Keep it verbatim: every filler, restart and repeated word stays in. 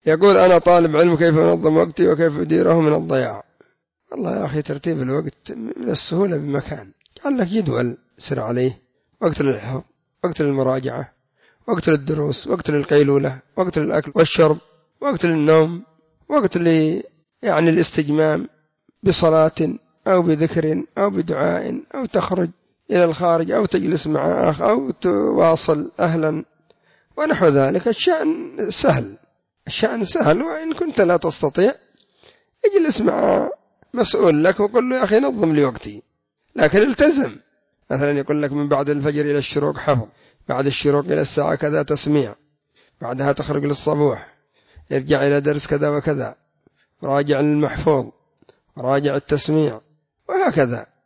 يقول أنا طالب علم كيف أنظم وقتي وكيف أديره من الضياع. والله يا أخي ترتيب الوقت من السهولة بمكان، جعل لك جدول سر عليه: وقت للحفظ، وقت للمراجعة، وقت للدروس، وقت للقيلولة، وقت للأكل والشرب، وقت للنوم، وقت ل يعني الاستجمام بصلاة أو بذكر أو بدعاء أو تخرج إلى الخارج أو تجلس مع أخ أو تواصل أهلا ونحو ذلك. الشأن سهل، الشأن سهل. وإن كنت لا تستطيع اجلس مع مسؤول لك وقل له يا أخي نظم لي وقتي، لكن التزم. مثلا يقول لك من بعد الفجر إلى الشروق حفظ، بعد الشروق إلى الساعة كذا تسميع، بعدها تخرج للصبوح، يرجع إلى درس كذا وكذا، راجع المحفوظ، راجع التسميع، وهكذا.